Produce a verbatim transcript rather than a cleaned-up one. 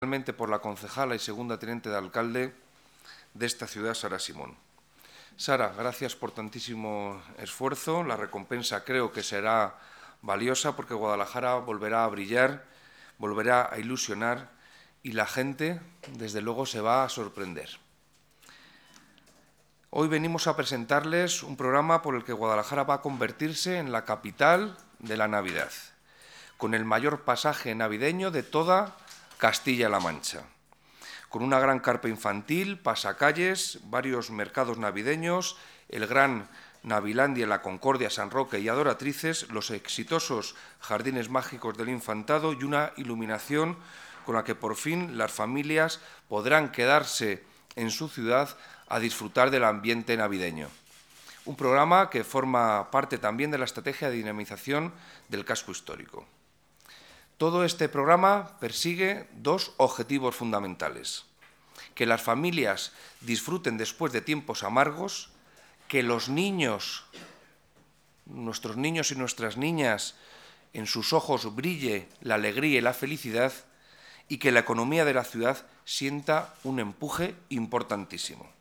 Especialmente por la concejala y segunda teniente de alcalde de esta ciudad, Sara Simón. Sara, gracias por tantísimo esfuerzo. La recompensa creo que será valiosa porque Guadalajara volverá a brillar, volverá a ilusionar y la gente, desde luego, se va a sorprender. Hoy venimos a presentarles un programa por el que Guadalajara va a convertirse en la capital de la Navidad, con el mayor pasaje navideño de toda Castilla-La Mancha, con una gran carpa infantil, pasacalles, varios mercados navideños, el gran Navilandia, la Concordia, San Roque y Adoratrices, los exitosos jardines mágicos del Infantado y una iluminación con la que por fin las familias podrán quedarse en su ciudad a disfrutar del ambiente navideño. Un programa que forma parte también de la estrategia de dinamización del casco histórico. Todo este programa persigue dos objetivos fundamentales: que las familias disfruten después de tiempos amargos, que los niños, nuestros niños y nuestras niñas, en sus ojos brille la alegría y la felicidad, y que la economía de la ciudad sienta un empuje importantísimo.